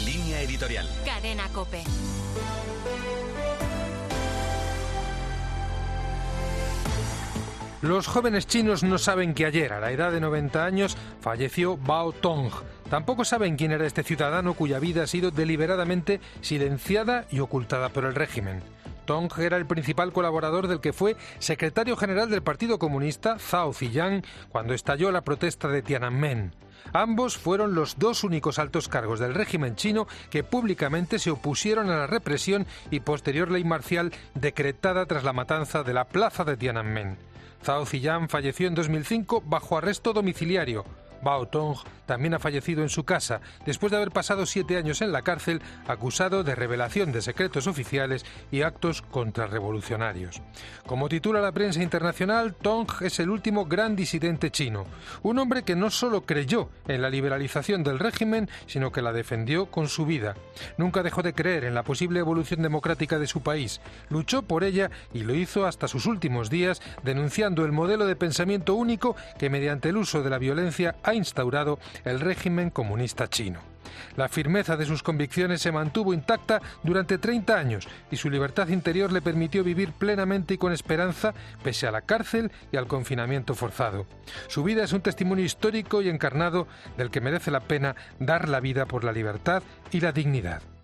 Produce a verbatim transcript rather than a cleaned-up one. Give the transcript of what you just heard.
Línea editorial. Cadena COPE. Los jóvenes chinos no saben que ayer, a la edad de noventa años, falleció Bao Tong. Tampoco saben quién era este ciudadano cuya vida ha sido deliberadamente silenciada y ocultada por el régimen. Tong era el principal colaborador del que fue secretario general del Partido Comunista, Zhao Ziyang, cuando estalló la protesta de Tiananmen. Ambos fueron los dos únicos altos cargos del régimen chino que públicamente se opusieron a la represión y posterior ley marcial decretada tras la matanza de la plaza de Tiananmen. Zhao Ziyang falleció en dos mil cinco bajo arresto domiciliario. Bao Tong también ha fallecido en su casa, después de haber pasado siete años en la cárcel, acusado de revelación de secretos oficiales y actos contrarrevolucionarios. Como titula la prensa internacional, Tong es el último gran disidente chino, un hombre que no solo creyó en la liberalización del régimen, sino que la defendió con su vida. Nunca dejó de creer en la posible evolución democrática de su país, luchó por ella y lo hizo hasta sus últimos días, denunciando el modelo de pensamiento único que mediante el uso de la violencia ha instaurado el régimen comunista chino. La firmeza de sus convicciones se mantuvo intacta durante treinta años y su libertad interior le permitió vivir plenamente y con esperanza pese a la cárcel y al confinamiento forzado. Su vida es un testimonio histórico y encarnado del que merece la pena dar la vida por la libertad y la dignidad.